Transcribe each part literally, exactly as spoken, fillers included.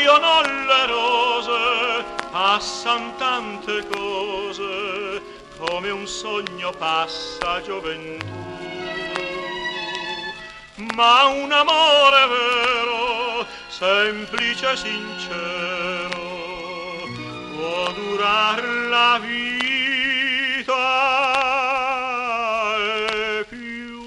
muoiono le rose, passan tante cose, come un sogno passa gioventù. Ma un amore vero, semplice e sincero, può durar la vita e più.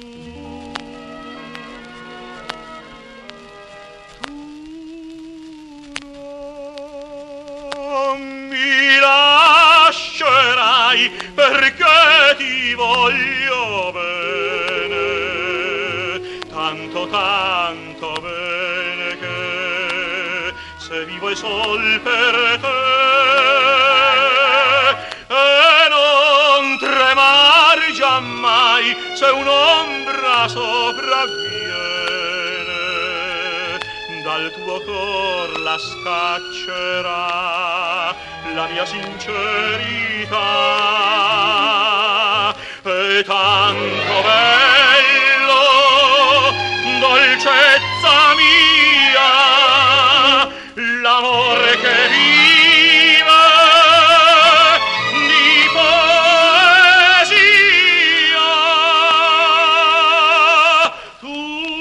Tu non mi lascerai perché ti voglio bene, tanto tanto bene che se vivo è sol per te. E non tremar giammai se un'ombra sopravviene, dal tuo cor la scaccerà la mia sincerità. E tanto bello, dolcezza mia, l'amore che vive di poesia. Tu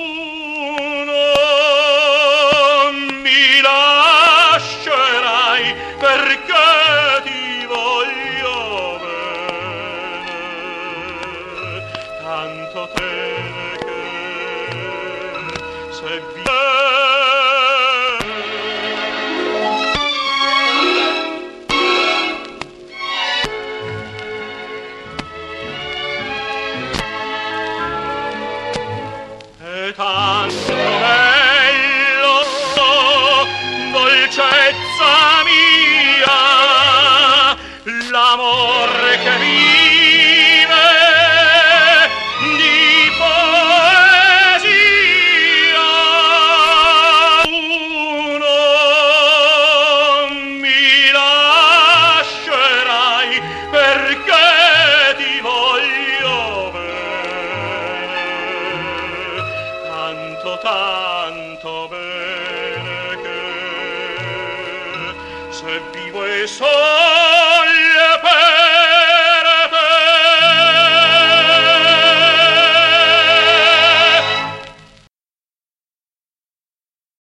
non mi lascerai perché ti voglio bene, tanto bene che se viene. E tanto bello, dolcezza mia, l'amore che vive di poesia. Tu non mi lascerai perché ti voglio bene, tanto tanto bene che se vivo e so